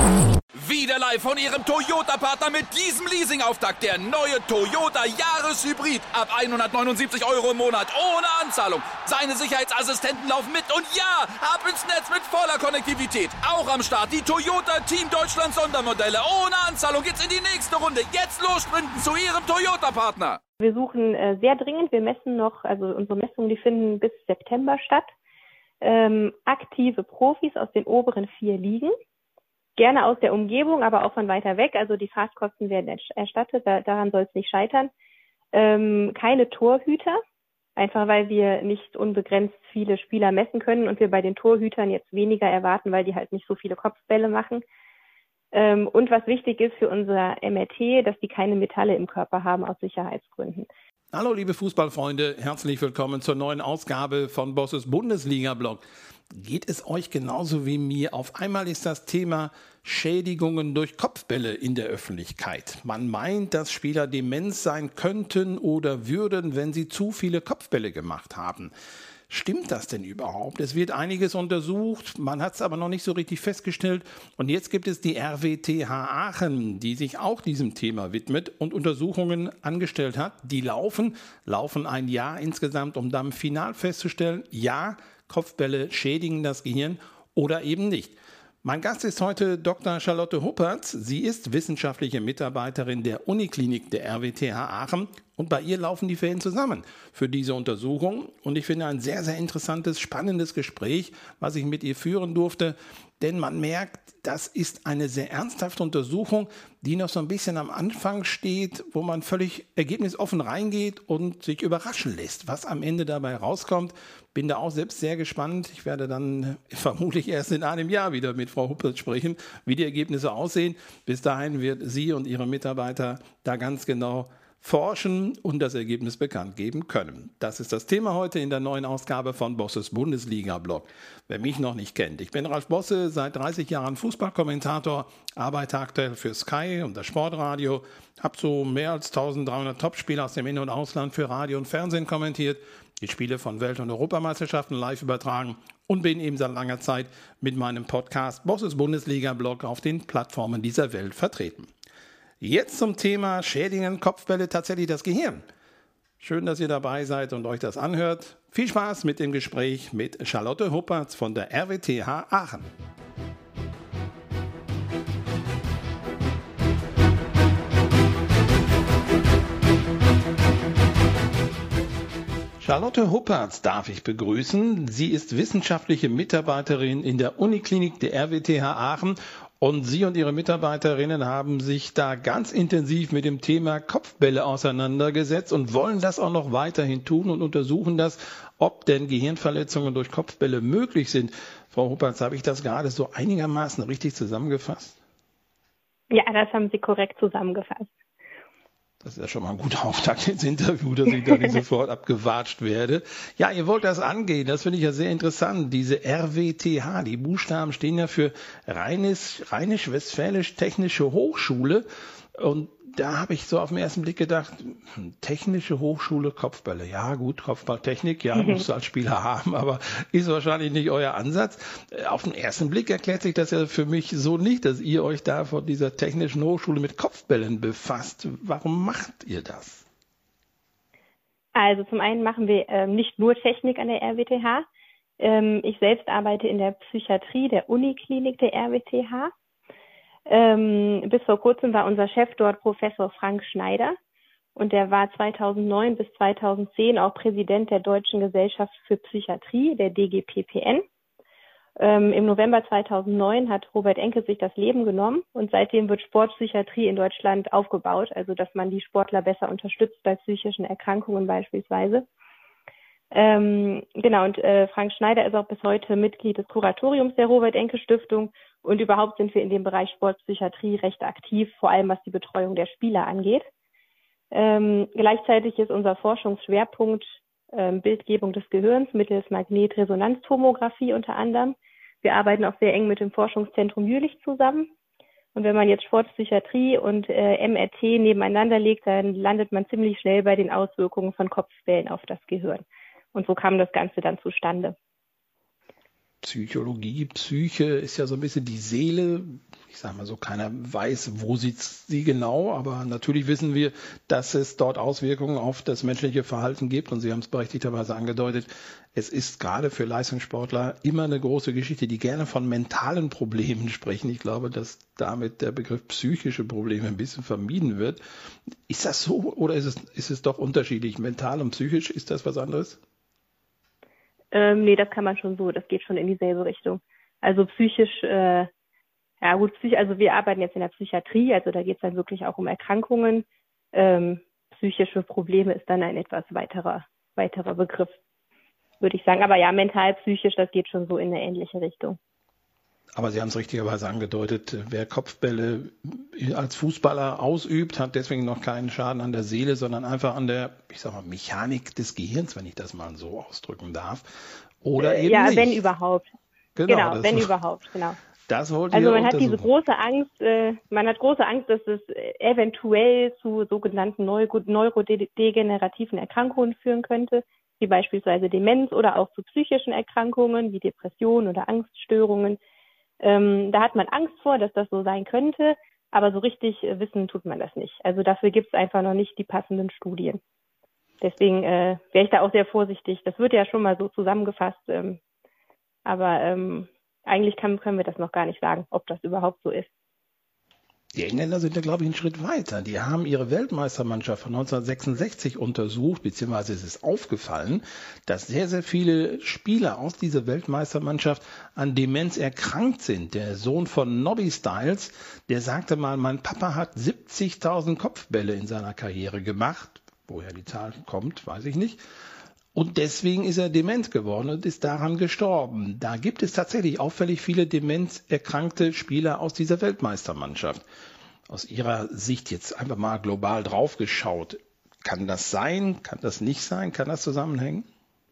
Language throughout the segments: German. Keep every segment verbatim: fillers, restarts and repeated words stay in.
Wieder live von Ihrem Toyota-Partner mit diesem Leasing-Auftakt. Der neue Toyota Jahreshybrid. Ab hundertneunundsiebzig Euro im Monat. Ohne Anzahlung. Seine Sicherheitsassistenten laufen mit. Und ja, ab ins Netz mit voller Konnektivität. Auch am Start die Toyota Team Deutschland Sondermodelle. Ohne Anzahlung geht's in die nächste Runde. Jetzt los sprinten zu Ihrem Toyota-Partner. Wir suchen äh, sehr dringend. Wir messen noch, also unsere Messungen, die finden bis September statt. Ähm, aktive Profis aus den oberen vier Ligen. Gerne aus der Umgebung, aber auch von weiter weg. Also die Fahrtkosten werden erstattet, da, daran soll es nicht scheitern. Ähm, keine Torhüter, einfach weil wir nicht unbegrenzt viele Spieler messen können und wir bei den Torhütern jetzt weniger erwarten, weil die halt nicht so viele Kopfbälle machen. Ähm, und was wichtig ist für unser M R T, dass die keine Metalle im Körper haben aus Sicherheitsgründen. Hallo liebe Fußballfreunde, herzlich willkommen zur neuen Ausgabe von Bosses Bundesliga-Blog. Geht es euch genauso wie mir? Auf einmal ist das Thema Schädigungen durch Kopfbälle in der Öffentlichkeit. Man meint, dass Spieler dement sein könnten oder würden, wenn sie zu viele Kopfbälle gemacht haben. Stimmt das denn überhaupt? Es wird einiges untersucht, man hat es aber noch nicht so richtig festgestellt. Und jetzt gibt es die R W T H Aachen, die sich auch diesem Thema widmet und Untersuchungen angestellt hat. Die laufen, laufen ein Jahr insgesamt, um dann final festzustellen, ja, Kopfbälle schädigen das Gehirn oder eben nicht. Mein Gast ist heute Doktor Charlotte Huppertz. Sie ist wissenschaftliche Mitarbeiterin der Uniklinik der R W T H Aachen und bei ihr laufen die Fäden zusammen für diese Untersuchung. Und ich finde ein sehr, sehr interessantes, spannendes Gespräch, was ich mit ihr führen durfte. Denn man merkt, das ist eine sehr ernsthafte Untersuchung, die noch so ein bisschen am Anfang steht, wo man völlig ergebnisoffen reingeht und sich überraschen lässt, was am Ende dabei rauskommt. Bin da auch selbst sehr gespannt. Ich werde dann vermutlich erst in einem Jahr wieder mit Frau Huppertz sprechen, wie die Ergebnisse aussehen. Bis dahin wird sie und ihre Mitarbeiter da ganz genau forschen und das Ergebnis bekannt geben können. Das ist das Thema heute in der neuen Ausgabe von Bosses Bundesliga-Blog. Wer mich noch nicht kennt, ich bin Ralf Bosse, seit dreißig Jahren Fußballkommentator, arbeite aktuell für Sky und das Sportradio, habe so mehr als dreizehnhundert Topspiele aus dem In- und Ausland für Radio und Fernsehen kommentiert, die Spiele von Welt- und Europameisterschaften live übertragen und bin eben seit langer Zeit mit meinem Podcast Bosses Bundesliga-Blog auf den Plattformen dieser Welt vertreten. Jetzt zum Thema Schädigen Kopfbälle tatsächlich das Gehirn. Schön, dass ihr dabei seid und euch das anhört. Viel Spaß mit dem Gespräch mit Charlotte Huppertz von der R W T H Aachen. Charlotte Huppertz darf ich begrüßen. Sie ist wissenschaftliche Mitarbeiterin in der Uniklinik der R W T H Aachen. Und Sie und Ihre Mitarbeiterinnen haben sich da ganz intensiv mit dem Thema Kopfbälle auseinandergesetzt und wollen das auch noch weiterhin tun und untersuchen das, ob denn Gehirnverletzungen durch Kopfbälle möglich sind. Frau Huppertz, habe ich das gerade so einigermaßen richtig zusammengefasst? Ja, das haben Sie korrekt zusammengefasst. Das ist ja schon mal ein guter Auftakt ins Interview, dass ich da nicht sofort abgewatscht werde. Ja, ihr wollt das angehen, das finde ich ja sehr interessant. Diese R W T H, die Buchstaben stehen ja für Rheinisch, Rheinisch-Westfälisch Technische Hochschule. Und da habe ich so auf den ersten Blick gedacht, Technische Hochschule Kopfbälle. Ja gut, Kopfballtechnik, ja, mhm. musst du als Spieler haben, aber ist wahrscheinlich nicht euer Ansatz. Auf den ersten Blick erklärt sich das ja für mich so nicht, dass ihr euch da von dieser Technischen Hochschule mit Kopfbällen befasst. Warum macht ihr das? Also zum einen machen wir ähm, nicht nur Technik an der R W T H. Ähm, ich selbst arbeite in der Psychiatrie der Uniklinik der R W T H. Ähm, bis vor kurzem war unser Chef dort Professor Frank Schneider und der war zweitausendneun bis zweitausendzehn auch Präsident der Deutschen Gesellschaft für Psychiatrie, der D G P P N. Ähm, Im November zweitausendneun hat Robert Enke sich das Leben genommen und seitdem wird Sportpsychiatrie in Deutschland aufgebaut, also dass man die Sportler besser unterstützt bei psychischen Erkrankungen beispielsweise. Ähm, genau, und äh, Frank Schneider ist auch bis heute Mitglied des Kuratoriums der Robert-Enke-Stiftung und überhaupt sind wir in dem Bereich Sportpsychiatrie recht aktiv, vor allem was die Betreuung der Spieler angeht. Ähm, gleichzeitig ist unser Forschungsschwerpunkt ähm, Bildgebung des Gehirns mittels Magnetresonanztomographie unter anderem. Wir arbeiten auch sehr eng mit dem Forschungszentrum Jülich zusammen. Und wenn man jetzt Sportpsychiatrie und äh, M R T nebeneinander legt, dann landet man ziemlich schnell bei den Auswirkungen von Kopfbällen auf das Gehirn. Und so kam das Ganze dann zustande. Psychologie, Psyche ist ja so ein bisschen die Seele. Ich sage mal so, keiner weiß, wo sitzt sie genau, aber natürlich wissen wir, dass es dort Auswirkungen auf das menschliche Verhalten gibt. Und Sie haben es berechtigterweise angedeutet, es ist gerade für Leistungssportler immer eine große Geschichte, die gerne von mentalen Problemen sprechen. Ich glaube, dass damit der Begriff psychische Probleme ein bisschen vermieden wird. Ist das so oder ist es, ist es doch unterschiedlich? Mental und psychisch, ist das was anderes? Ähm, nee, das kann man schon so. Das geht schon in dieselbe Richtung. Also psychisch, äh, ja gut, psych, also wir arbeiten jetzt in der Psychiatrie, also da geht es dann wirklich auch um Erkrankungen. Ähm, psychische Probleme ist dann ein etwas weiterer, weiterer Begriff, würde ich sagen. Aber ja, mental, psychisch, das geht schon so in eine ähnliche Richtung. Aber Sie haben es richtigerweise angedeutet, wer Kopfbälle als Fußballer ausübt, hat deswegen noch keinen Schaden an der Seele, sondern einfach an der, ich sag mal, Mechanik des Gehirns, wenn ich das mal so ausdrücken darf. Oder eben ja, nicht. wenn überhaupt. Genau, genau wenn überhaupt, genau. Das wollte also ich man hat diese große Angst, äh, man hat große Angst, dass es eventuell zu sogenannten neuro- neurodegenerativen Erkrankungen führen könnte, wie beispielsweise Demenz oder auch zu psychischen Erkrankungen wie Depressionen oder Angststörungen. Ähm, da hat man Angst vor, dass das so sein könnte, aber so richtig äh, wissen tut man das nicht. Also dafür gibt es einfach noch nicht die passenden Studien. Deswegen äh, wäre ich da auch sehr vorsichtig. Das wird ja schon mal so zusammengefasst, ähm, aber ähm, eigentlich kann, können wir das noch gar nicht sagen, ob das überhaupt so ist. Die Engländer sind ja, glaube ich, einen Schritt weiter. Die haben ihre Weltmeistermannschaft von neunzehnhundertsechsundsechzig untersucht, beziehungsweise es ist aufgefallen, dass sehr, sehr viele Spieler aus dieser Weltmeistermannschaft an Demenz erkrankt sind. Der Sohn von Nobby Stiles, der sagte mal, mein Papa hat siebzigtausend Kopfbälle in seiner Karriere gemacht. Woher die Zahl kommt, weiß ich nicht. Und deswegen ist er dement geworden und ist daran gestorben. Da gibt es tatsächlich auffällig viele demenzerkrankte Spieler aus dieser Weltmeistermannschaft. Aus Ihrer Sicht jetzt einfach mal global drauf geschaut. Kann das sein? Kann das nicht sein? Kann das zusammenhängen?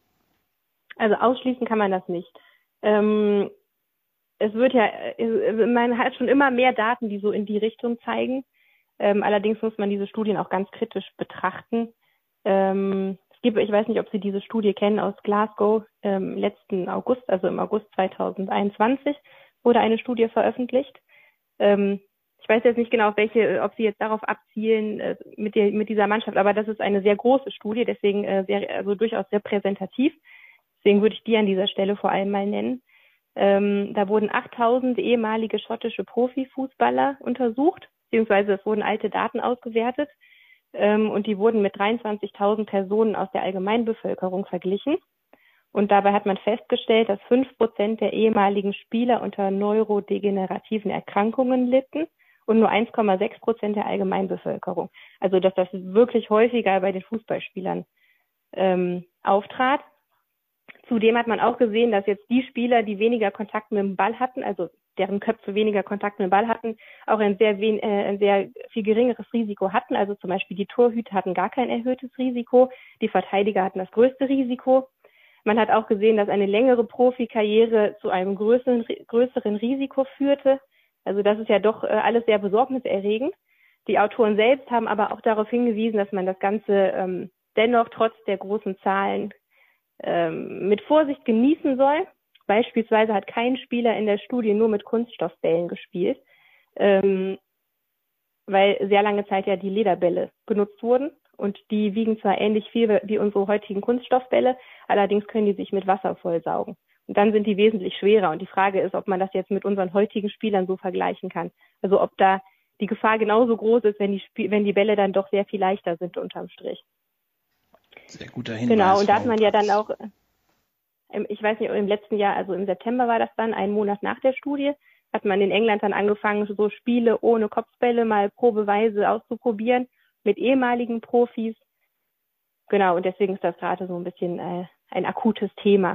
Also ausschließen kann man das nicht. Ähm, es wird ja, man hat schon immer mehr Daten, die so in die Richtung zeigen. Ähm, allerdings muss man diese Studien auch ganz kritisch betrachten. Ähm, Ich weiß nicht, ob Sie diese Studie kennen aus Glasgow. Ähm, letzten August, also im August zweitausendeinundzwanzig, wurde eine Studie veröffentlicht. Ähm, ich weiß jetzt nicht genau, auf welche, ob Sie jetzt darauf abzielen äh, mit, der, mit dieser Mannschaft, aber das ist eine sehr große Studie, deswegen äh, sehr, also durchaus repräsentativ. Deswegen würde ich die an dieser Stelle vor allem mal nennen. Ähm, da wurden achttausend ehemalige schottische Profifußballer untersucht, beziehungsweise es wurden alte Daten ausgewertet. Und die wurden mit dreiundzwanzigtausend Personen aus der Allgemeinbevölkerung verglichen. Und dabei hat man festgestellt, dass fünf Prozent der ehemaligen Spieler unter neurodegenerativen Erkrankungen litten und nur eins Komma sechs Prozent der Allgemeinbevölkerung. Also dass das wirklich häufiger bei den Fußballspielern ähm, auftrat. Zudem hat man auch gesehen, dass jetzt die Spieler, die weniger Kontakt mit dem Ball hatten, also deren Köpfe weniger Kontakt mit dem Ball hatten, auch ein sehr, wen, äh, ein sehr viel geringeres Risiko hatten. Also zum Beispiel die Torhüter hatten gar kein erhöhtes Risiko, die Verteidiger hatten das größte Risiko. Man hat auch gesehen, dass eine längere Profikarriere zu einem größeren, größeren Risiko führte. Also das ist ja doch äh, alles sehr besorgniserregend. Die Autoren selbst haben aber auch darauf hingewiesen, dass man das Ganze ähm, dennoch trotz der großen Zahlen ähm, mit Vorsicht genießen soll. Beispielsweise hat kein Spieler in der Studie nur mit Kunststoffbällen gespielt, ähm, weil sehr lange Zeit ja die Lederbälle genutzt wurden und die wiegen zwar ähnlich viel wie unsere heutigen Kunststoffbälle, allerdings können die sich mit Wasser vollsaugen. Und dann sind die wesentlich schwerer und die Frage ist, ob man das jetzt mit unseren heutigen Spielern so vergleichen kann. Also ob da die Gefahr genauso groß ist, wenn die, Sp- wenn die Bälle dann doch sehr viel leichter sind unterm Strich. Sehr guter Hinweis. Genau, und da hat man ja dann auch... Ich weiß nicht, im letzten Jahr, also im September war das dann, einen Monat nach der Studie, hat man in England dann angefangen, so Spiele ohne Kopfbälle mal probeweise auszuprobieren mit ehemaligen Profis. Genau, und deswegen ist das gerade so ein bisschen äh, ein akutes Thema.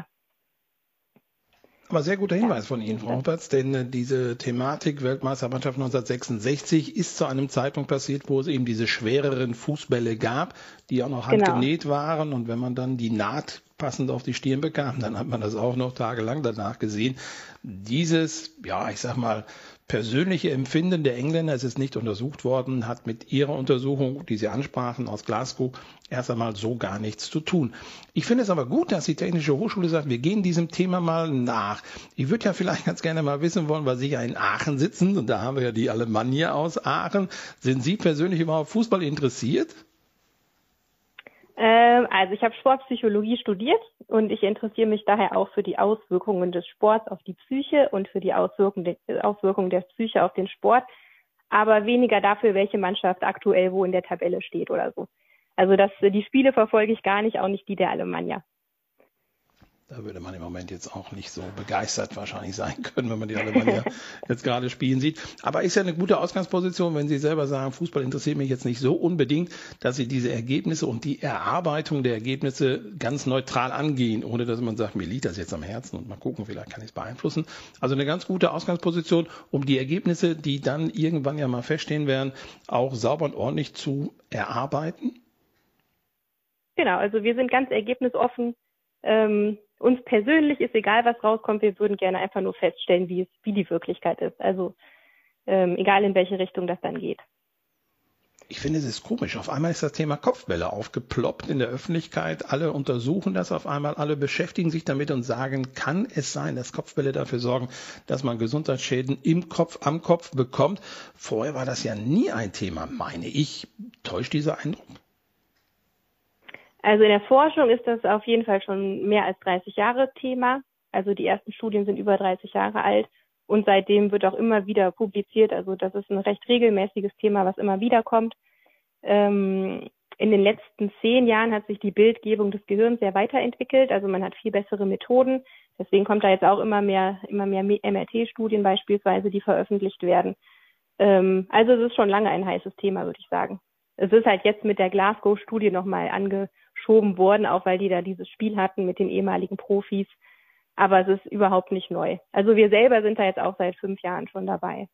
Aber sehr guter Hinweis von Ihnen, Frau Hoppertz, denn äh, diese Thematik Weltmeistermannschaft neunzehnhundertsechsundsechzig ist zu einem Zeitpunkt passiert, wo es eben diese schwereren Fußbälle gab, die auch noch handgenäht genau. waren. Und wenn man dann die Naht passend auf die Stirn bekam, dann hat man das auch noch tagelang danach gesehen. Dieses, ja, ich sag mal, persönliche Empfinden der Engländer, es ist nicht untersucht worden, hat mit ihrer Untersuchung, die sie ansprachen aus Glasgow, erst einmal so gar nichts zu tun. Ich finde es aber gut, dass die Technische Hochschule sagt, wir gehen diesem Thema mal nach. Ich würde ja vielleicht ganz gerne mal wissen wollen, weil Sie ja in Aachen sitzen, und da haben wir ja die Alemannia aus Aachen. Sind Sie persönlich überhaupt Fußball interessiert? Ähm, also ich habe Sportpsychologie studiert und ich interessiere mich daher auch für die Auswirkungen des Sports auf die Psyche und für die Auswirkungen der, Auswirkungen der Psyche auf den Sport, aber weniger dafür, welche Mannschaft aktuell wo in der Tabelle steht oder so. Also das, die Spiele verfolge ich gar nicht, auch nicht die der Alemannia. Da würde man im Moment jetzt auch nicht so begeistert wahrscheinlich sein können, wenn man die Alemannia jetzt gerade spielen sieht. Aber ist ja eine gute Ausgangsposition, wenn Sie selber sagen, Fußball interessiert mich jetzt nicht so unbedingt, dass Sie diese Ergebnisse und die Erarbeitung der Ergebnisse ganz neutral angehen, ohne dass man sagt, mir liegt das jetzt am Herzen und mal gucken, vielleicht kann ich es beeinflussen. Also eine ganz gute Ausgangsposition, um die Ergebnisse, die dann irgendwann ja mal feststehen werden, auch sauber und ordentlich zu erarbeiten. Genau, also wir sind ganz ergebnisoffen. Ähm, uns persönlich ist egal, was rauskommt. Wir würden gerne einfach nur feststellen, wie es, wie die Wirklichkeit ist. Also ähm, egal, in welche Richtung das dann geht. Ich finde, es ist komisch. Auf einmal ist das Thema Kopfbälle aufgeploppt in der Öffentlichkeit. Alle untersuchen das auf einmal, alle beschäftigen sich damit und sagen, kann es sein, dass Kopfbälle dafür sorgen, dass man Gesundheitsschäden im Kopf, am Kopf bekommt? Vorher war das ja nie ein Thema, meine ich. Täuscht dieser Eindruck? Also in der Forschung ist das auf jeden Fall schon mehr als dreißig Jahre Thema. Also die ersten Studien sind über dreißig Jahre alt und seitdem wird auch immer wieder publiziert. Also das ist ein recht regelmäßiges Thema, was immer wieder kommt. Ähm, in den letzten zehn Jahren hat sich die Bildgebung des Gehirns sehr weiterentwickelt. Also man hat viel bessere Methoden. Deswegen kommt da jetzt auch immer mehr, immer mehr M R T-Studien beispielsweise, die veröffentlicht werden. Ähm, also es ist schon lange ein heißes Thema, würde ich sagen. Es ist halt jetzt mit der Glasgow-Studie nochmal angeschoben worden, auch weil die da dieses Spiel hatten mit den ehemaligen Profis. Aber es ist überhaupt nicht neu. Also wir selber sind da jetzt auch seit fünf Jahren schon dabei.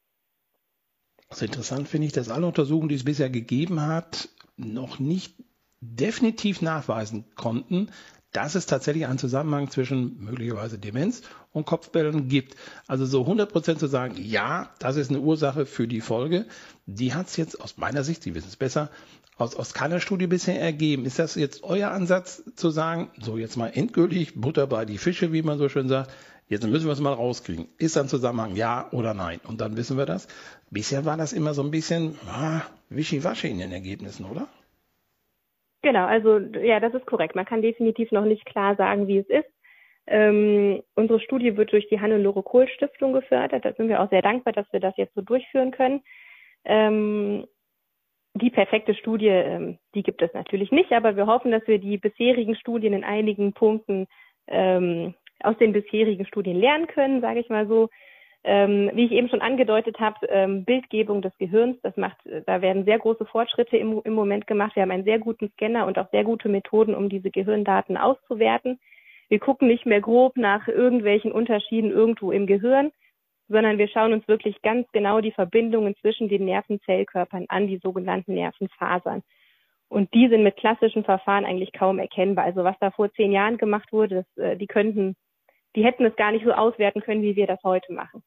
Also interessant finde ich, dass alle Untersuchungen, die es bisher gegeben hat, noch nicht definitiv nachweisen konnten, dass es tatsächlich einen Zusammenhang zwischen möglicherweise Demenz und Kopfbällen gibt. Also so hundert Prozent zu sagen, ja, das ist eine Ursache für die Folge, die hat es jetzt aus meiner Sicht, Sie wissen es besser, aus, aus keiner Studie bisher ergeben. Ist das jetzt euer Ansatz zu sagen, so jetzt mal endgültig Butter bei die Fische, wie man so schön sagt, jetzt müssen wir es mal rauskriegen. Ist da ein Zusammenhang, ja oder nein? Und dann wissen wir das. Bisher war das immer so ein bisschen ah, wischiwaschi in den Ergebnissen, oder? Genau, also ja, das ist korrekt. Man kann definitiv noch nicht klar sagen, wie es ist. Ähm, unsere Studie wird durch die Hannelore-Kohl-Stiftung gefördert. Da sind wir auch sehr dankbar, dass wir das jetzt so durchführen können. Ähm, die perfekte Studie, ähm, die gibt es natürlich nicht, aber wir hoffen, dass wir die bisherigen Studien in einigen Punkten ähm, aus den bisherigen Studien lernen können, sage ich mal so. Ähm, wie ich eben schon angedeutet habe, ähm, Bildgebung des Gehirns, das macht, da werden sehr große Fortschritte im, im Moment gemacht. Wir haben einen sehr guten Scanner und auch sehr gute Methoden, um diese Gehirndaten auszuwerten. Wir gucken nicht mehr grob nach irgendwelchen Unterschieden irgendwo im Gehirn, sondern wir schauen uns wirklich ganz genau die Verbindungen zwischen den Nervenzellkörpern an, die sogenannten Nervenfasern. Und die sind mit klassischen Verfahren eigentlich kaum erkennbar. Also was da vor zehn Jahren gemacht wurde, das, die könnten, die hätten es gar nicht so auswerten können, wie wir das heute machen.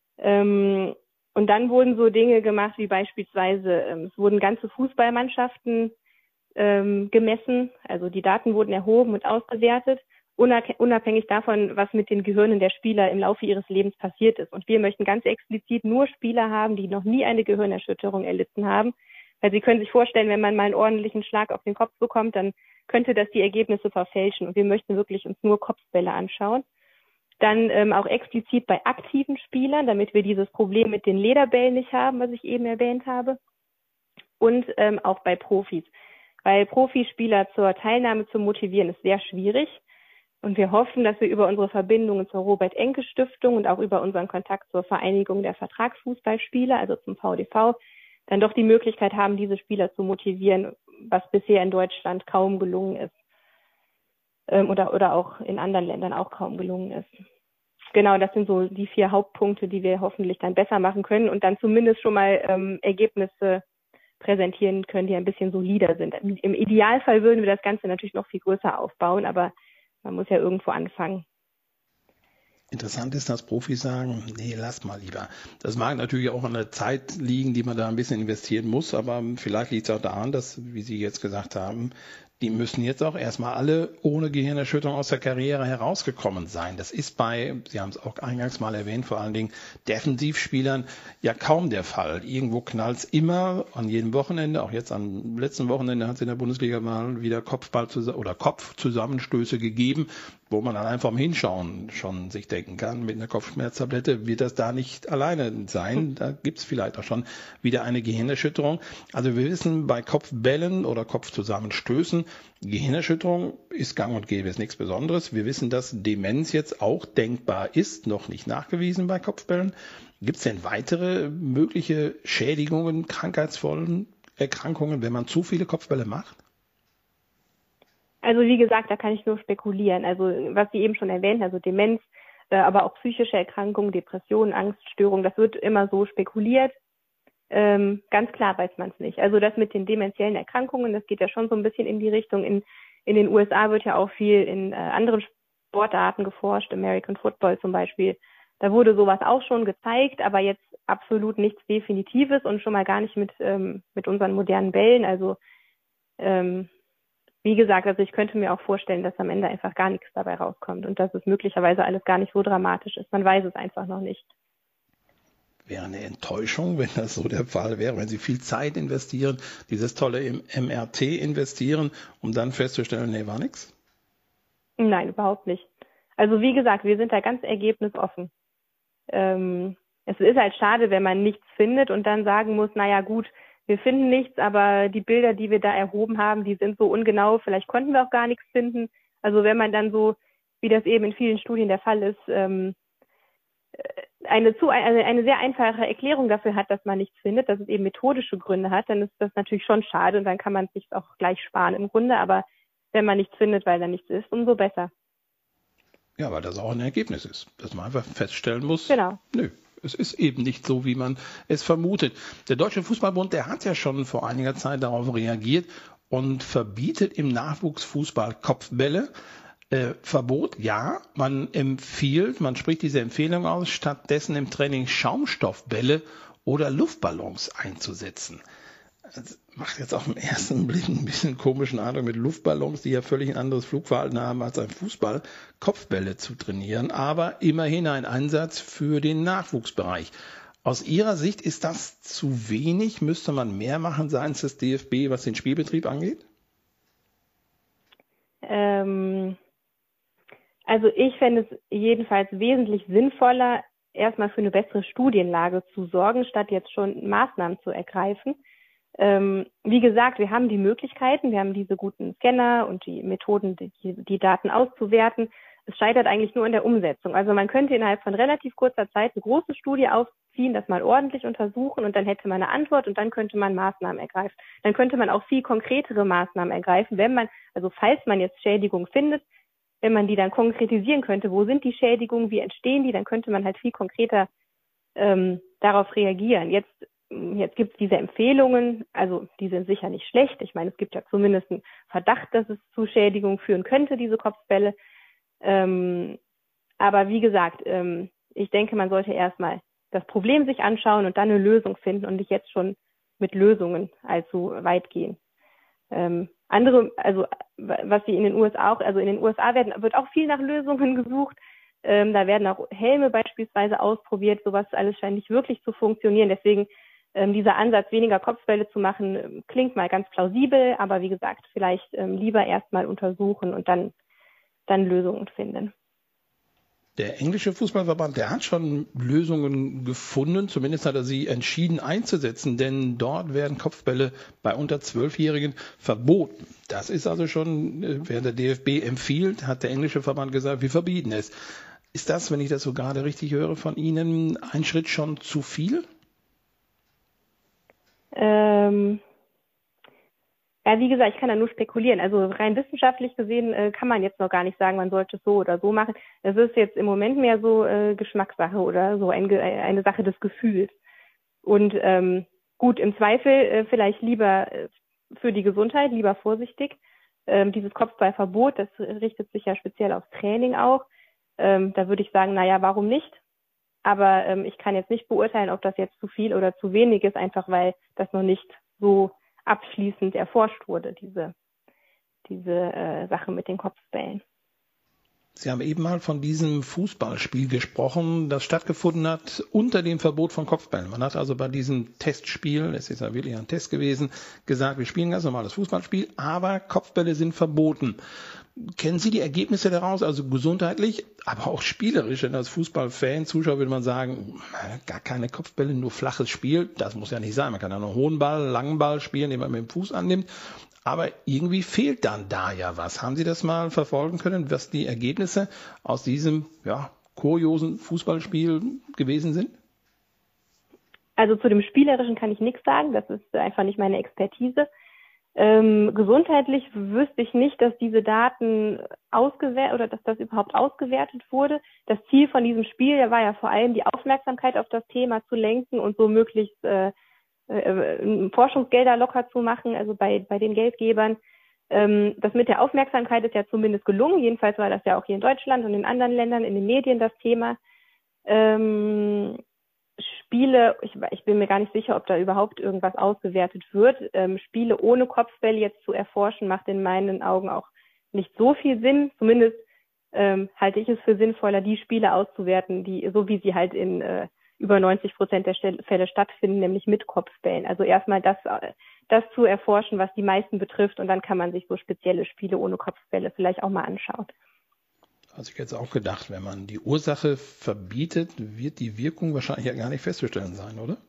Ähm, und dann wurden so Dinge gemacht, wie beispielsweise, ähm, es wurden ganze Fußballmannschaften ähm, gemessen. Also die Daten wurden erhoben und ausgewertet, unabhängig davon, was mit den Gehirnen der Spieler im Laufe ihres Lebens passiert ist. Und wir möchten ganz explizit nur Spieler haben, die noch nie eine Gehirnerschütterung erlitten haben. Weil Sie können sich vorstellen, wenn man mal einen ordentlichen Schlag auf den Kopf bekommt, dann könnte das die Ergebnisse verfälschen. Und wir möchten wirklich uns nur Kopfbälle anschauen. Dann ähm, auch explizit bei aktiven Spielern, damit wir dieses Problem mit den Lederbällen nicht haben, was ich eben erwähnt habe. Und ähm, auch bei Profis. Weil Profispieler zur Teilnahme zu motivieren, ist sehr schwierig. Und wir hoffen, dass wir über unsere Verbindungen zur Robert-Enke-Stiftung und auch über unseren Kontakt zur Vereinigung der Vertragsfußballspieler, also zum V D V, dann doch die Möglichkeit haben, diese Spieler zu motivieren, was bisher in Deutschland kaum gelungen ist. Oder, oder auch in anderen Ländern auch kaum gelungen ist. Genau, das sind so die vier Hauptpunkte, die wir hoffentlich dann besser machen können und dann zumindest schon mal ähm, Ergebnisse präsentieren können, die ein bisschen solider sind. Im Idealfall würden wir das Ganze natürlich noch viel größer aufbauen, aber man muss ja irgendwo anfangen. Interessant ist, dass Profis sagen, nee, lass mal lieber. Das mag natürlich auch an der Zeit liegen, die man da ein bisschen investieren muss, aber vielleicht liegt es auch daran, dass, wie Sie jetzt gesagt haben, die müssen jetzt auch erstmal alle ohne Gehirnerschütterung aus der Karriere herausgekommen sein. Das ist bei, Sie haben es auch eingangs mal erwähnt, vor allen Dingen Defensivspielern ja kaum der Fall. Irgendwo knallt es immer an jedem Wochenende, auch jetzt am letzten Wochenende hat es in der Bundesliga mal wieder Kopfball oder Kopfzusammenstöße gegeben, wo man dann einfach im Hinschauen schon sich denken kann, mit einer Kopfschmerztablette wird das da nicht alleine sein. Da gibt es vielleicht auch schon wieder eine Gehirnerschütterung. Also wir wissen, bei Kopfbällen oder Kopfzusammenstößen, Gehirnerschütterung ist gang und gäbe, ist nichts Besonderes. Wir wissen, dass Demenz jetzt auch denkbar ist, noch nicht nachgewiesen bei Kopfbällen. Gibt es denn weitere mögliche Schädigungen, krankheitsvollen Erkrankungen, wenn man zu viele Kopfbälle macht? Also wie gesagt, da kann ich nur spekulieren. Also was Sie eben schon erwähnt, also Demenz, äh, aber auch psychische Erkrankungen, Depressionen, Angststörungen, das wird immer so spekuliert. Ähm, ganz klar weiß man es nicht. Also das mit den dementiellen Erkrankungen, das geht ja schon so ein bisschen in die Richtung. In, in den U S A wird ja auch viel in äh, anderen Sportarten geforscht, American Football zum Beispiel. Da wurde sowas auch schon gezeigt, aber jetzt absolut nichts Definitives und schon mal gar nicht mit, ähm, mit unseren modernen Bällen. Also ähm, wie gesagt, also ich könnte mir auch vorstellen, dass am Ende einfach gar nichts dabei rauskommt und dass es möglicherweise alles gar nicht so dramatisch ist. Man weiß es einfach noch nicht. Wäre eine Enttäuschung, wenn das so der Fall wäre, wenn Sie viel Zeit investieren, dieses tolle M R T investieren, um dann festzustellen, nee, war nichts? Nein, überhaupt nicht. Also wie gesagt, wir sind da ganz ergebnisoffen. Ähm, es ist halt schade, wenn man nichts findet und dann sagen muss, naja gut, wir finden nichts, aber die Bilder, die wir da erhoben haben, die sind so ungenau, vielleicht konnten wir auch gar nichts finden. Also wenn man dann so, wie das eben in vielen Studien der Fall ist, ähm, eine, zu, eine, eine sehr einfache Erklärung dafür hat, dass man nichts findet, dass es eben methodische Gründe hat, dann ist das natürlich schon schade und dann kann man es sich auch gleich sparen im Grunde, aber wenn man nichts findet, weil da nichts ist, umso besser. Ja, weil das auch ein Ergebnis ist, dass man einfach feststellen muss, genau. Nö, es ist eben nicht so, wie man es vermutet. Der Deutsche Fußballbund, der hat ja schon vor einiger Zeit darauf reagiert und verbietet im Nachwuchsfußball Kopfbälle. Äh, Verbot, ja, man empfiehlt, man spricht diese Empfehlung aus, stattdessen im Training Schaumstoffbälle oder Luftballons einzusetzen. Das macht jetzt auf den ersten Blick ein bisschen komischen Eindruck, mit Luftballons, die ja völlig ein anderes Flugverhalten haben als ein Fußball, Kopfbälle zu trainieren, aber immerhin ein Einsatz für den Nachwuchsbereich. Aus Ihrer Sicht ist das zu wenig? Müsste man mehr machen seitens des D F B, was den Spielbetrieb angeht? Ähm, also ich fände es jedenfalls wesentlich sinnvoller, erstmal für eine bessere Studienlage zu sorgen, statt jetzt schon Maßnahmen zu ergreifen. Ähm, wie gesagt, wir haben die Möglichkeiten, wir haben diese guten Scanner und die Methoden, die, die Daten auszuwerten. Es scheitert eigentlich nur in der Umsetzung. Also man könnte innerhalb von relativ kurzer Zeit eine große Studie aufziehen, das mal ordentlich untersuchen und dann hätte man eine Antwort und dann könnte man Maßnahmen ergreifen. Dann könnte man auch viel konkretere Maßnahmen ergreifen, wenn man, also falls man jetzt Schädigungen findet, wenn man die dann konkretisieren könnte, wo sind die Schädigungen, wie entstehen die, dann könnte man halt viel konkreter ähm, darauf reagieren. Jetzt Jetzt gibt es diese Empfehlungen, also die sind sicher nicht schlecht. Ich meine, es gibt ja zumindest einen Verdacht, dass es zu Schädigungen führen könnte, diese Kopfbälle. Ähm, aber wie gesagt, ähm, ich denke, man sollte erstmal das Problem sich anschauen und dann eine Lösung finden und nicht jetzt schon mit Lösungen allzu weit gehen. Ähm, andere, also was sie in den U S A auch, also in den U S A werden, wird auch viel nach Lösungen gesucht. Ähm, da werden auch Helme beispielsweise ausprobiert. Sowas alles scheint nicht wirklich zu funktionieren. Deswegen Ähm, dieser Ansatz, weniger Kopfbälle zu machen, ähm, klingt mal ganz plausibel, aber wie gesagt, vielleicht ähm, lieber erstmal untersuchen und dann, dann Lösungen finden. Der englische Fußballverband, der hat schon Lösungen gefunden, zumindest hat er sie entschieden einzusetzen, denn dort werden Kopfbälle bei unter Zwölfjährigen verboten. Das ist also schon, während der D F B empfiehlt, hat der englische Verband gesagt, wir verbieten es. Ist das, wenn ich das so gerade richtig höre von Ihnen, ein Schritt schon zu viel? Ähm, ja, wie gesagt, ich kann da nur spekulieren. Also rein wissenschaftlich gesehen äh, kann man jetzt noch gar nicht sagen, man sollte es so oder so machen. Es ist jetzt im Moment mehr so äh, Geschmackssache oder so ein, eine Sache des Gefühls. Und ähm, gut, im Zweifel äh, vielleicht lieber äh, für die Gesundheit, lieber vorsichtig. Ähm, dieses Kopfballverbot, das richtet sich ja speziell aufs Training auch. Ähm, da würde ich sagen, naja, warum nicht? Aber ähm, ich kann jetzt nicht beurteilen, ob das jetzt zu viel oder zu wenig ist, einfach weil das noch nicht so abschließend erforscht wurde, diese, diese äh, Sache mit den Kopfbällen. Sie haben eben mal von diesem Fußballspiel gesprochen, das stattgefunden hat unter dem Verbot von Kopfbällen. Man hat also bei diesem Testspiel, es ist ja wirklich ein Test gewesen, gesagt, wir spielen ganz normales Fußballspiel, aber Kopfbälle sind verboten. Kennen Sie die Ergebnisse daraus, also gesundheitlich, aber auch spielerisch? Denn als Fußballfan, Zuschauer würde man sagen, gar keine Kopfbälle, nur flaches Spiel. Das muss ja nicht sein. Man kann ja noch hohen Ball, langen Ball spielen, den man mit dem Fuß annimmt. Aber irgendwie fehlt dann da ja was. Haben Sie das mal verfolgen können, was die Ergebnisse aus diesem ja, kuriosen Fußballspiel gewesen sind? Also zu dem Spielerischen kann ich nichts sagen. Das ist einfach nicht meine Expertise. Ähm, gesundheitlich wüsste ich nicht, dass diese Daten ausgewertet oder dass das überhaupt ausgewertet wurde. Das Ziel von diesem Spiel war ja vor allem die Aufmerksamkeit auf das Thema zu lenken und so möglichst äh, äh, Forschungsgelder locker zu machen, also bei bei den Geldgebern. Ähm, das mit der Aufmerksamkeit ist ja zumindest gelungen. Jedenfalls war das ja auch hier in Deutschland und in anderen Ländern in den Medien das Thema. Ähm, Spiele, ich, ich bin mir gar nicht sicher, ob da überhaupt irgendwas ausgewertet wird. Ähm, Spiele ohne Kopfbälle jetzt zu erforschen, macht in meinen Augen auch nicht so viel Sinn. Zumindest ähm, halte ich es für sinnvoller, die Spiele auszuwerten, die so wie sie halt in äh, über neunzig Prozent der Fälle stattfinden, nämlich mit Kopfbällen. Also erstmal das, das zu erforschen, was die meisten betrifft, und dann kann man sich so spezielle Spiele ohne Kopfbälle vielleicht auch mal anschauen. Also ich hätte jetzt auch gedacht, wenn man die Ursache verbietet, wird die Wirkung wahrscheinlich ja gar nicht festzustellen sein, oder?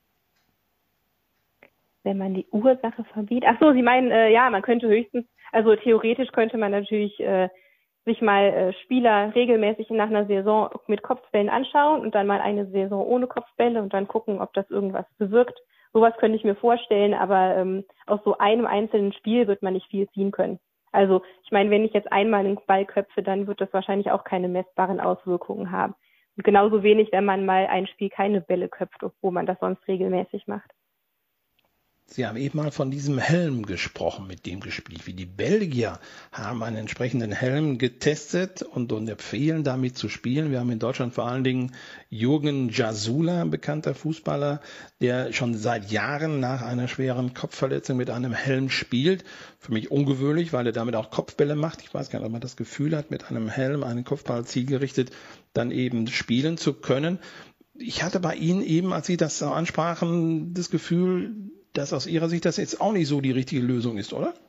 Wenn man die Ursache verbietet? Ach so, Sie meinen, äh, ja, man könnte höchstens, also theoretisch könnte man natürlich äh, sich mal äh, Spieler regelmäßig nach einer Saison mit Kopfbällen anschauen und dann mal eine Saison ohne Kopfbälle und dann gucken, ob das irgendwas bewirkt. Sowas könnte ich mir vorstellen, aber ähm, aus so einem einzelnen Spiel wird man nicht viel ziehen können. Also ich meine, wenn ich jetzt einmal einen Ball köpfe, dann wird das wahrscheinlich auch keine messbaren Auswirkungen haben. Und genauso wenig, wenn man mal ein Spiel keine Bälle köpft, obwohl man das sonst regelmäßig macht. Sie haben eben mal von diesem Helm gesprochen, mit dem gespielt wird. Die Belgier haben einen entsprechenden Helm getestet und, und empfehlen damit zu spielen. Wir haben in Deutschland vor allen Dingen Jürgen Jasula, ein bekannter Fußballer, der schon seit Jahren nach einer schweren Kopfverletzung mit einem Helm spielt. Für mich ungewöhnlich, weil er damit auch Kopfbälle macht. Ich weiß gar nicht, ob man das Gefühl hat, mit einem Helm einen Kopfball zielgerichtet dann eben spielen zu können. Ich hatte bei Ihnen eben, als Sie das so ansprachen, das Gefühl, dass aus Ihrer Sicht das jetzt auch nicht so die richtige Lösung ist, oder?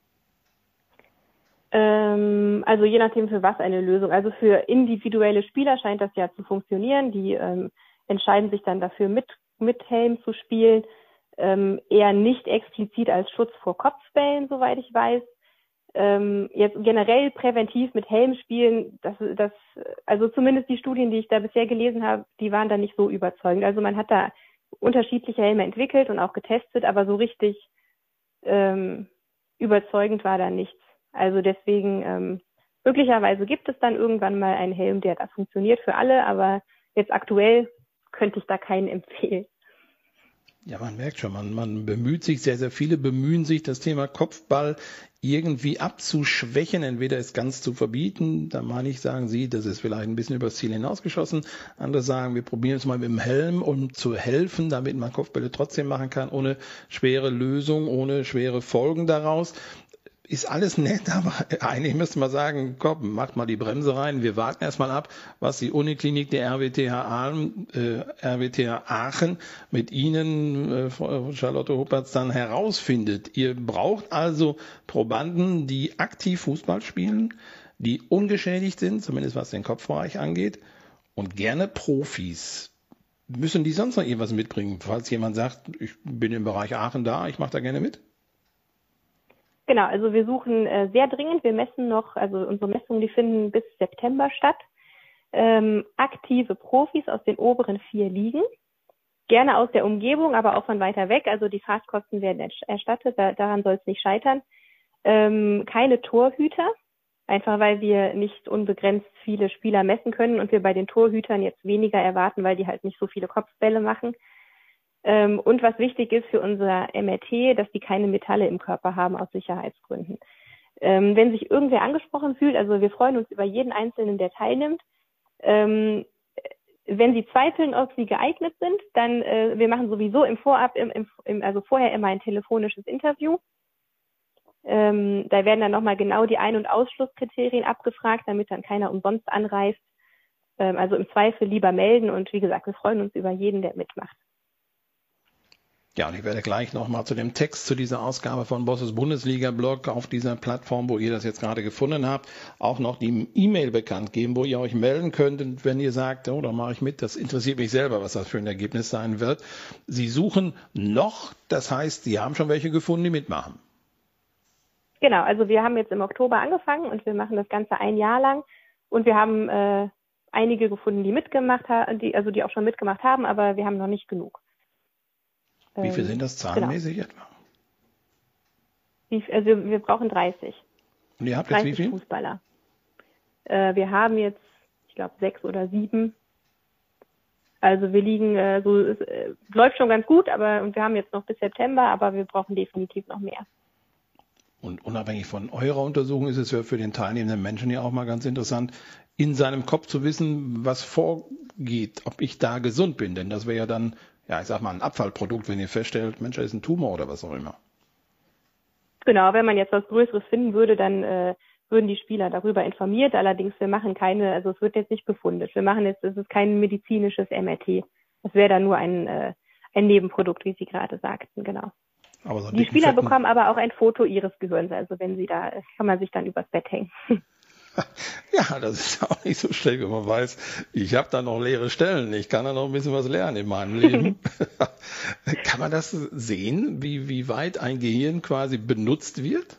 Ähm, also je nachdem für was eine Lösung. Also für individuelle Spieler scheint das ja zu funktionieren. Die ähm, entscheiden sich dann dafür, mit, mit Helm zu spielen. Ähm, eher nicht explizit als Schutz vor Kopfbällen, soweit ich weiß. Ähm, jetzt generell präventiv mit Helm spielen, das, das, also zumindest die Studien, die ich da bisher gelesen habe, die waren da nicht so überzeugend. Also man hat da unterschiedliche Helme entwickelt und auch getestet, aber so richtig ähm, überzeugend war da nichts. Also deswegen, ähm, möglicherweise gibt es dann irgendwann mal einen Helm, der da funktioniert für alle, aber jetzt aktuell könnte ich da keinen empfehlen. Ja, man merkt schon, man, man bemüht sich, sehr, sehr viele bemühen sich, das Thema Kopfball irgendwie abzuschwächen, entweder es ganz zu verbieten, da meine ich, sagen Sie, das ist vielleicht ein bisschen übers Ziel hinausgeschossen. Andere sagen, wir probieren es mal mit dem Helm, um zu helfen, damit man Kopfbälle trotzdem machen kann, ohne schwere Lösung, ohne schwere Folgen daraus. Ist alles nett, aber eigentlich müsste man sagen, komm, macht mal die Bremse rein. Wir warten erstmal ab, was die Uniklinik der R W T H Aachen, äh, R W T H Aachen mit Ihnen, äh, Frau Charlotte Huppertz, dann herausfindet. Ihr braucht also Probanden, die aktiv Fußball spielen, die ungeschädigt sind, zumindest was den Kopfbereich angeht, und gerne Profis. Müssen die sonst noch irgendwas mitbringen, falls jemand sagt, ich bin im Bereich Aachen da, ich mache da gerne mit? Genau, also wir suchen äh, sehr dringend, wir messen noch, also unsere Messungen, die finden bis September statt, ähm, aktive Profis aus den oberen vier Ligen, gerne aus der Umgebung, aber auch von weiter weg, also die Fahrtkosten werden erstattet, da, daran soll es nicht scheitern. Ähm, keine Torhüter, einfach weil wir nicht unbegrenzt viele Spieler messen können und wir bei den Torhütern jetzt weniger erwarten, weil die halt nicht so viele Kopfbälle machen. Ähm, und was wichtig ist für unser M R T, dass die keine Metalle im Körper haben aus Sicherheitsgründen. Ähm, wenn sich irgendwer angesprochen fühlt, also wir freuen uns über jeden Einzelnen, der teilnimmt. Ähm, wenn Sie zweifeln, ob Sie geeignet sind, dann, äh, wir machen sowieso im Vorab, im, im, also vorher immer ein telefonisches Interview. Ähm, da werden dann nochmal genau die Ein- und Ausschlusskriterien abgefragt, damit dann keiner umsonst anreist. Ähm, also im Zweifel lieber melden und wie gesagt, wir freuen uns über jeden, der mitmacht. Ja, und ich werde gleich nochmal zu dem Text zu dieser Ausgabe von Bosses Bundesliga-Blog auf dieser Plattform, wo ihr das jetzt gerade gefunden habt, auch noch die E-Mail bekannt geben, wo ihr euch melden könnt. Und wenn ihr sagt, oh, da mache ich mit, das interessiert mich selber, was das für ein Ergebnis sein wird. Sie suchen noch, das heißt, Sie haben schon welche gefunden, die mitmachen. Genau, also wir haben jetzt im Oktober angefangen und wir machen das Ganze ein Jahr lang. Und wir haben äh, einige gefunden, die mitgemacht haben, die, also die auch schon mitgemacht haben, aber wir haben noch nicht genug. Wie viel sind das zahlenmäßig genau. etwa? Wie, also wir brauchen dreißig. Und ihr habt jetzt wie viel? Fußballer. Äh, wir haben jetzt, ich glaube, sechs oder sieben. Also wir liegen, äh, so es äh, läuft schon ganz gut, aber und wir haben jetzt noch bis September, aber wir brauchen definitiv noch mehr. Und unabhängig von eurer Untersuchung ist es ja für den teilnehmenden Menschen ja auch mal ganz interessant, in seinem Kopf zu wissen, was vorgeht, ob ich da gesund bin. Denn das wäre ja dann, ja, ich sag mal, ein Abfallprodukt, wenn ihr feststellt, Mensch, da ist ein Tumor oder was auch immer. Genau, wenn man jetzt was Größeres finden würde, dann äh, würden die Spieler darüber informiert. Allerdings, wir machen keine, also es wird jetzt nicht befundet. Wir machen jetzt, es ist kein medizinisches M R T. Das wäre dann nur ein, äh, ein Nebenprodukt, wie Sie gerade sagten, genau. Aber so die Spieler fetten... bekommen aber auch ein Foto ihres Gehirns. Also wenn sie da, kann man sich dann übers Bett hängen. Ja, das ist auch nicht so schlecht, wenn man weiß, ich habe da noch leere Stellen, ich kann da noch ein bisschen was lernen in meinem Leben. Kann man das sehen, wie, wie weit ein Gehirn quasi benutzt wird?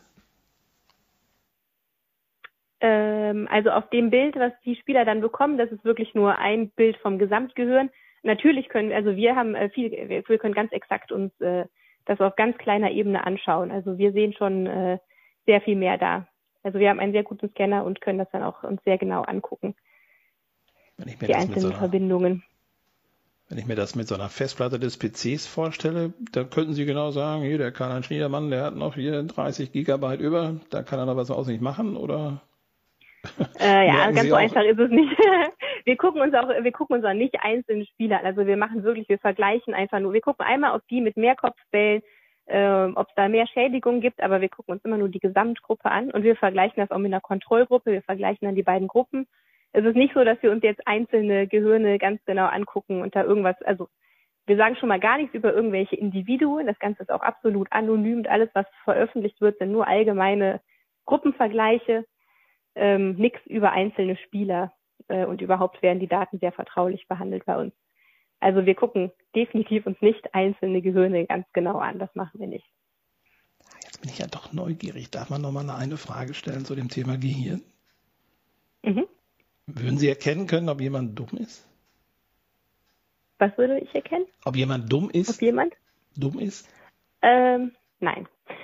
Ähm, also auf dem Bild, was die Spieler dann bekommen, das ist wirklich nur ein Bild vom Gesamtgehirn. Natürlich können, also wir haben äh, viel, wir können ganz exakt uns äh, das auf ganz kleiner Ebene anschauen. Also wir sehen schon äh, sehr viel mehr da. Also wir haben einen sehr guten Scanner und können das dann auch uns sehr genau angucken. Wenn ich mir die das einzelnen mit so einer, Verbindungen. Wenn ich mir das mit so einer Festplatte des P Cs vorstelle, dann könnten Sie genau sagen, hier, der Karl-Heinz Schniedermann, der hat noch hier dreißig Gigabyte über, da kann er noch was aus nicht machen, oder? Äh, ja, ganz so einfach ist es nicht. Wir gucken uns auch, wir gucken uns auch nicht einzelne Spiele an. Also wir machen wirklich, wir vergleichen einfach nur. Wir gucken einmal auf die mit mehr Kopfbällen, äh, ob es da mehr Schädigungen gibt, aber wir gucken uns immer nur die Gesamtgruppe an und wir vergleichen das auch mit einer Kontrollgruppe. Wir vergleichen dann die beiden Gruppen. Es ist nicht so, dass wir uns jetzt einzelne Gehirne ganz genau angucken und da irgendwas, also wir sagen schon mal gar nichts über irgendwelche Individuen. Das Ganze ist auch absolut anonym und alles, was veröffentlicht wird, sind nur allgemeine Gruppenvergleiche. Ähm, nichts über einzelne Spieler äh, und überhaupt werden die Daten sehr vertraulich behandelt bei uns. Also wir gucken definitiv uns nicht einzelne Gehirne ganz genau an, das machen wir nicht. Jetzt bin ich ja doch neugierig. Darf man noch mal eine Frage stellen zu dem Thema Gehirn? Mhm. Würden Sie erkennen können, ob jemand dumm ist? Was würde ich erkennen? Ob jemand dumm ist? Ob jemand? Dumm ist? Ähm, nein.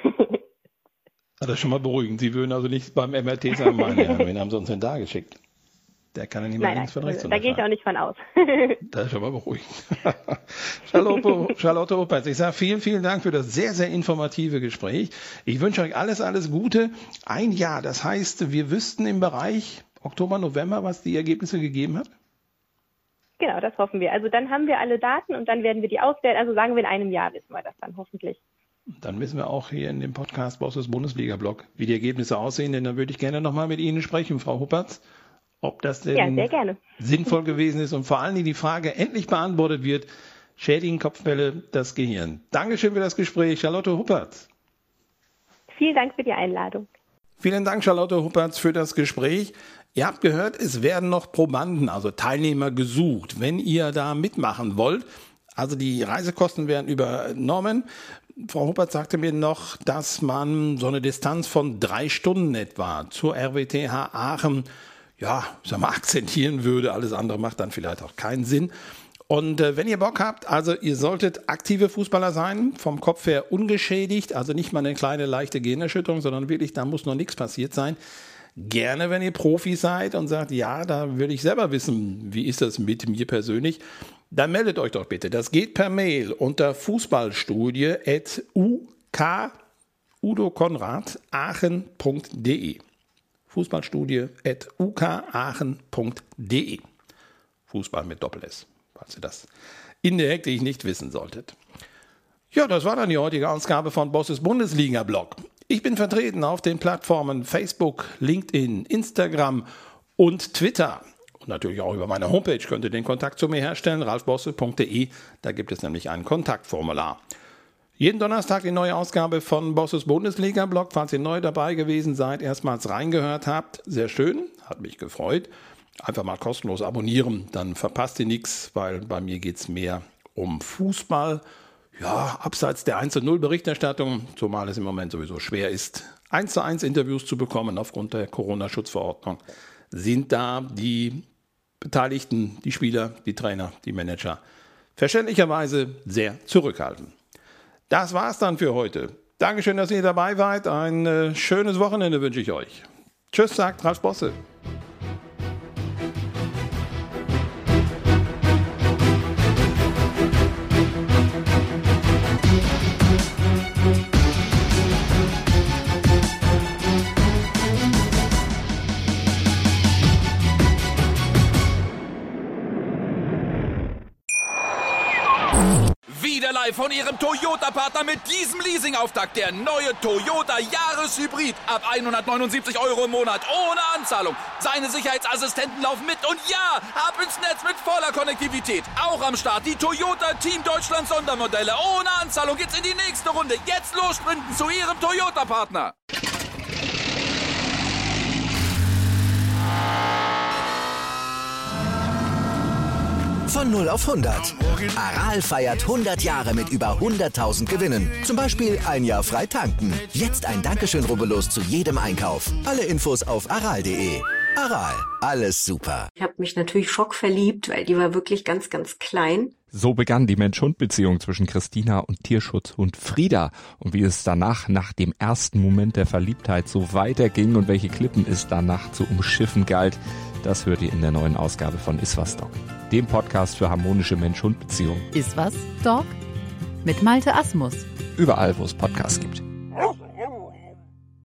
Das ist schon mal beruhigend. Sie würden also nicht beim M R T sagen, meine Herren, wen haben Sie uns denn da geschickt? Der kann ja nicht mal links von rechts da gehe ich auch nicht von aus. Das ist schon mal beruhigend. Charlotte, Charlotte Huppertz, ich sage vielen, vielen Dank für das sehr, sehr informative Gespräch. Ich wünsche euch alles, alles Gute. Ein Jahr, das heißt, wir wüssten im Bereich Oktober, November, was die Ergebnisse gegeben hat? Genau, das hoffen wir. Also dann haben wir alle Daten und dann werden wir die auswerten. Also sagen wir, in einem Jahr wissen wir das dann hoffentlich. Dann wissen wir auch hier in dem Podcast Bosses Bundesliga-Blog, wie die Ergebnisse aussehen, denn dann würde ich gerne nochmal mit Ihnen sprechen, Frau Huppertz, ob das denn ja, sehr gerne. sinnvoll gewesen ist und vor allen Dingen die Frage endlich beantwortet wird, schädigen Kopfbälle das Gehirn. Dankeschön für das Gespräch, Charlotte Huppertz. Vielen Dank für die Einladung. Vielen Dank, Charlotte Huppertz, für das Gespräch. Ihr habt gehört, es werden noch Probanden, also Teilnehmer gesucht, wenn ihr da mitmachen wollt. Also die Reisekosten werden übernommen. Frau Huppertz sagte mir noch, dass man so eine Distanz von drei Stunden etwa zur R W T H Aachen, ja, sag mal, akzentieren würde. Alles andere macht dann vielleicht auch keinen Sinn. Und äh, wenn ihr Bock habt, also ihr solltet aktive Fußballer sein, vom Kopf her ungeschädigt, also nicht mal eine kleine leichte Gehirnerschütterung, sondern wirklich, da muss noch nichts passiert sein. Gerne, wenn ihr Profis seid und sagt, ja, da will ich selber wissen, wie ist das mit mir persönlich, dann meldet euch doch bitte. Das geht per Mail unter fußballstudie at u k udo konrad aachen punkt de. Fußballstudie at u k aachen punkt de. Fußball mit Doppel-S, falls ihr das in der Hektik nicht wissen solltet. Ja, das war dann die heutige Ausgabe von Bosses Bundesliga-Blog. Ich bin vertreten auf den Plattformen Facebook, LinkedIn, Instagram und Twitter. Und natürlich auch über meine Homepage könnt ihr den Kontakt zu mir herstellen, ralf bosse punkt de. Da gibt es nämlich ein Kontaktformular. Jeden Donnerstag die neue Ausgabe von Bosses Bundesliga-Blog. Falls ihr neu dabei gewesen seid, erstmals reingehört habt, sehr schön, hat mich gefreut. Einfach mal kostenlos abonnieren, dann verpasst ihr nichts, weil bei mir geht es mehr um Fußball. Ja, abseits der eins zu null Berichterstattung, zumal es im Moment sowieso schwer ist, eins zu eins Interviews zu bekommen aufgrund der Corona-Schutzverordnung, sind da die Beteiligten, die Spieler, die Trainer, die Manager verständlicherweise sehr zurückhaltend. Das war's dann für heute. Dankeschön, dass ihr dabei wart. Ein äh, schönes Wochenende wünsche ich euch. Tschüss, sagt Ralf Bosse. Von Ihrem Toyota-Partner mit diesem Leasing-Auftakt. Der neue Toyota Jahreshybrid. Ab hundertneunundsiebzig Euro im Monat. Ohne Anzahlung. Seine Sicherheitsassistenten laufen mit. Und ja, ab ins Netz mit voller Konnektivität. Auch am Start die Toyota Team Deutschland Sondermodelle. Ohne Anzahlung geht's in die nächste Runde. Jetzt los sprinten zu Ihrem Toyota-Partner. Von null auf hundert. Aral feiert hundert Jahre mit über hunderttausend Gewinnen. Zum Beispiel ein Jahr frei tanken. Jetzt ein Dankeschön, rubbellos zu jedem Einkauf. Alle Infos auf aral punkt de. Aral, alles super. Ich habe mich natürlich schockverliebt, weil die war wirklich ganz, ganz klein. So begann die Mensch-Hund-Beziehung zwischen Christina und Tierschutzhund Frieda. Und wie es danach, nach dem ersten Moment der Verliebtheit, so weiterging und welche Klippen es danach zu umschiffen galt, das hört ihr in der neuen Ausgabe von Iswas Dog, dem Podcast für harmonische Mensch-Hund-Beziehungen. Iswas Dog mit Malte Asmus. Überall, wo es Podcasts gibt.